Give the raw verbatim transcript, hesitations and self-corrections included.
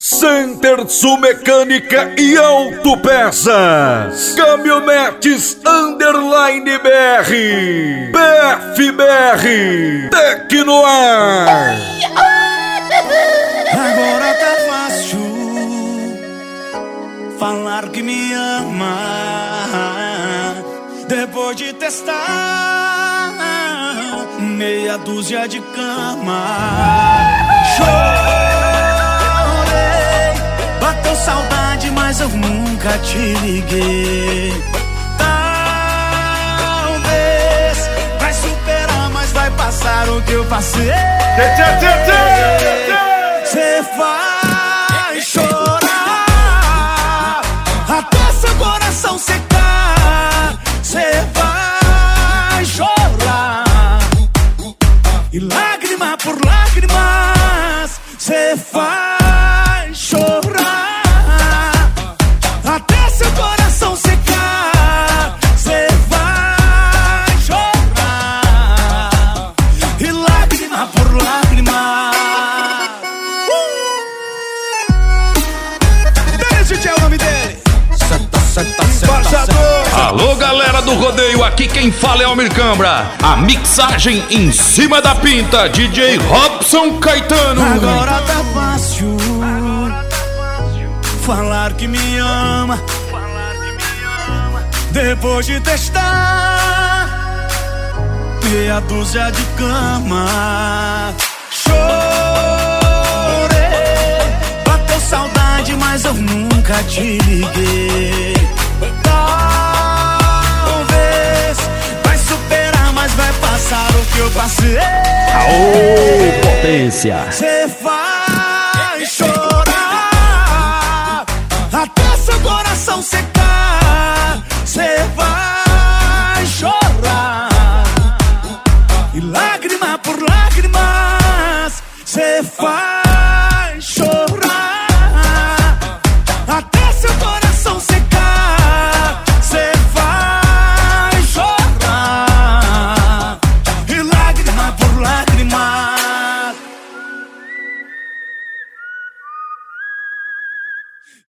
Center Sul Mecânica e Autopeças. Caminhonetes Underline B R. B F B R. Tecnoar. Agora tá fácil falar que me ama, depois de testar meia dúzia de cama. Chorei, bateu saudade, mas eu nunca te liguei. Talvez vai superar, mas vai passar o que eu passei. Cê vai chorar até seu coração secar. Cê vai chorar e lágrima por lágrimas. Cê vai chorar até seu coração secar. Cê vai chorar e lágrima por lágrima. Esse é o nome dele. Senta, senta, senta, senta. Alô, galera do rodeio, aqui quem fala é Almir Cambra. A mixagem em cima da pinta, D J Robson Caetano. Agora tá fácil falar que me ama, depois de testar meia dúzia de cama. Chorei, bateu saudade, mas eu nunca te liguei. Talvez vai superar, mas vai passar o que eu passei. Aô, potência! Cê faz